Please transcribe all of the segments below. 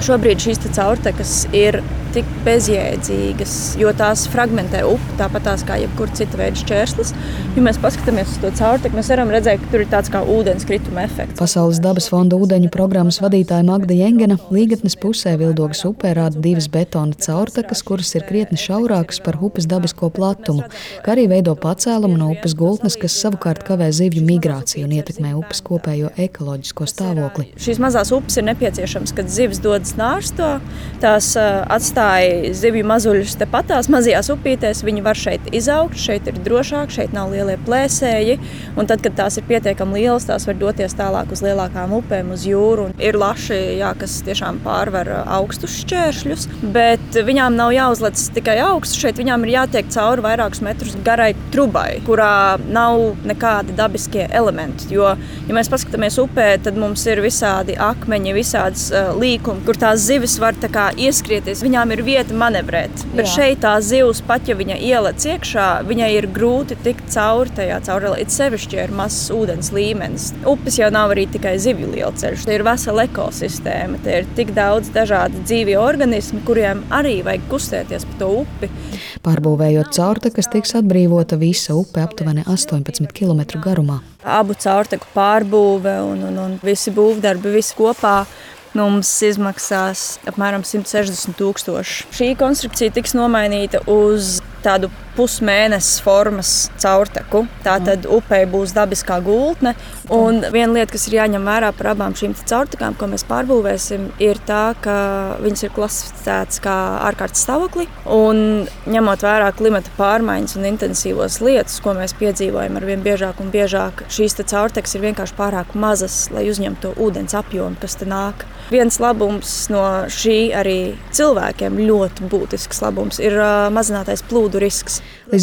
Šobrīd šīs caurtekas ir tik bezjēdzīgas, jo tās fragmentē upi, tāpat tās kā jebkur cita veida šķērslis. Ja mēs paskatāmies uz to caurteku, mēs varam redzēt, ka tur ir tāds kā ūdenskrituma efekts. Pasaules dabas fonda ūdeņu programmas vadītāja Magda Jengena Līgatnes pusē Vildogas upē rāda 2 betona caurtekas, kuras ir krietni šaurākas par upes dabisko platumu, kā arī veido pacēlumu no upes gultnes, kas savukārt kavē zivju migrāciju un ietekmē upes kopējo ekoloģisko stāvokli. Šīs mazās upes ir nepieciešams, kad zivis dodas nārsto, tās atstāja zivju mazuļus tepatās mazajās upītēs, viņi var šeit izaugt, šeit ir drošāk, šeit nav lielie plēsēji, un tad, kad tās ir pietiekami lielas, tās var doties tālāk uz lielākām upēm, uz jūru. Ir laši, kas tiešām pārvar augstus šķēršļus, bet viņām nav jāuzlec tikai augstu, šeit viņām ir jātiek cauri vairākus metrus garai trubai, kurā nav nekādi dabiskie elementi, jo, ja mēs paskatāmies upē, tad mums ir visādi akmeņi, visādas līkumi, kur tās zivis var tā kā ieskrieties, viņām ir vieta manevrēt, bet šeit tā zivs, pat ja viņa ielec iekšā, viņai ir grūti tikt cauri tajā caurelē, it sevišķi ir mazs ūdens līmenis. Upes jau nav arī tikai zivju lielceļš, te ir vesela ekosistēma, te ir tik daudz dažādi dzīvi organismi, kuriem arī vajag kustēties pa to upi. Pārbūvējot caurtekas, tiks atbrīvota visa upe aptuveni 18 km garumā. Abu caurteku pārbūve un visi būvdarbi, visi kopā mums izmaksās apmēram 160 000. Šī konstrukcija tiks nomainīta uz tādu pusmēneses formas caurteku. Tātad upei būs dabiskā gultne. Un viena lieta, kas ir jāņem vērā par abām šīm caurtekām, ko mēs pārbūvēsim, ir tā, ka viņas ir klasificētas kā ārkārtas stāvoklī. Un ņemot vērā klimata pārmaiņas un intensīvos lietus, ko mēs piedzīvojam arvien biežāk un biežāk, šīs caurtekas ir vienkārši pārāk mazas, lai uzņemtu to ūdens apjomu, kas te nāk. Viens labums no šī arī cilvēkiem ļoti būtisks labums ir mazinātais plūdu risks. Līdz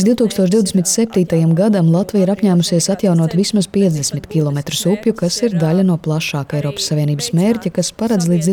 2027. gadam Latvija ir apņēmusies atjaunot vismaz 50 km upju, kas ir daļa no plašāka Eiropas Savienības mērķa, kas paredz līdz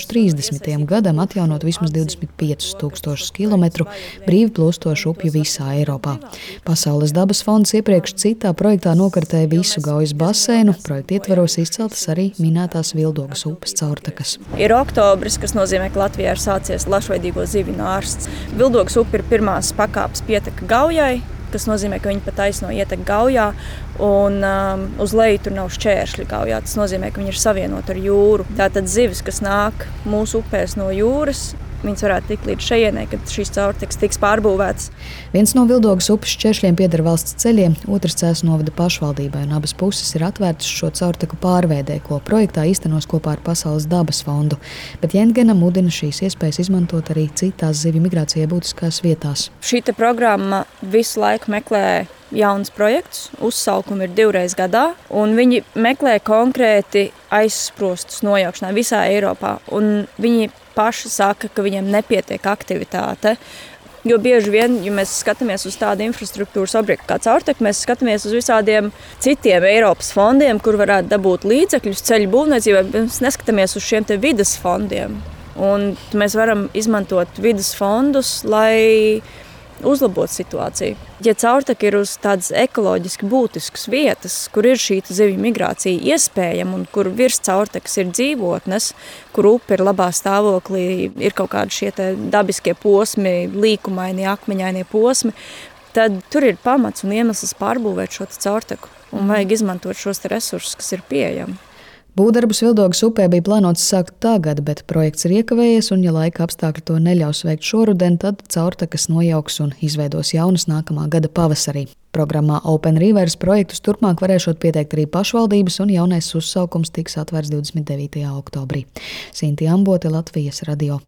2030. gadam atjaunot vismaz 25 000 km brīvi plūstošu upju visā Eiropā. Pasaules dabas fonds iepriekš citā projektā nokartēja visu Gaujas baseinu, projekta ietvaros izceltas arī minētās Vildogas upes caurtekas. Ir oktobris, kas nozīmē, ka Latvijā ir sācies lašveidīgo zivju nārsts. Vildogas upe ir pirmās pakāpes pieteka Gaujai, kas nozīmē, ka viņi pa taisno ietek Gaujā, un uz leju tur nav šķēršļi Gaujā. Tas nozīmē, ka viņi ir savienoti ar jūru. Tātad zivis, kas nāk mūsu upēs no jūras, viņas varētu tikt līdz šejienei, kad šīs caurtekas tiks pārbūvētas. Viens no Vildogas upes šķēršļiem pieder valsts ceļiem, otrs Cēsu novada pašvaldībai, un abas puses ir atvērtas šo caurteku pārveidē, ko projektā īstenos kopā ar Pasaules dabas fondu. Bet Jengena mudina šīs iespējas izmantot arī citās zivju migrācijai būtiskās vietās. Šī programma visu laiku meklē jauns projekts, uzsaukumi ir 2 reizes gadā, un viņi meklē konkrēti aizsprostus nojaukšanai visā Eiropā, un viņi paši saka, ka viņiem nepietiek aktivitāte. Jo bieži vien, ja mēs skatāmies uz tādu infrastruktūras objektu kā caurteka, mēs skatāmies uz visādiem citiem Eiropas fondiem, kur varētu dabūt līdzekļus ceļu būvniecībai, bet mēs neskatāmies uz šiem te vides fondiem. Un mēs varam izmantot vides fondus, lai uzlabot situāciju. Ja caurteka ir uz tādas ekoloģiski būtiskas vietas, kur ir šī zivju migrācija iespējama un kur virs caurtekas ir dzīvotnes, kur upe ir labā stāvoklī, ir kaut kādi šie dabiskie posmi, līkumainie, akmeņainie posmi, tad tur ir pamats un iemesls pārbūvēt šo caurteku. Un vajag izmantot šos resursus, kas ir pieejami. Būvdarbus Vildogas upē bija plānots sākt tagad, bet projekts ir iekavējies, un ja laika apstākļi to neļaus veikt šoruden, tad caurtekas nojauks un izveidos jaunas nākamā gada pavasarī. Programmā Open Rivers projektus turpmāk varēšot pieteikt arī pašvaldības, un jaunais uzsaukums tiks atvērts 29. oktobrī. Sinti Ambote, Latvijas radio.